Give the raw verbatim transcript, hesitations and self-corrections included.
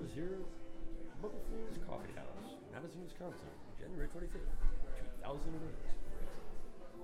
is here at Bucklefuls Coffee House, Madison, Wisconsin, January twenty-fifth, two thousand eight.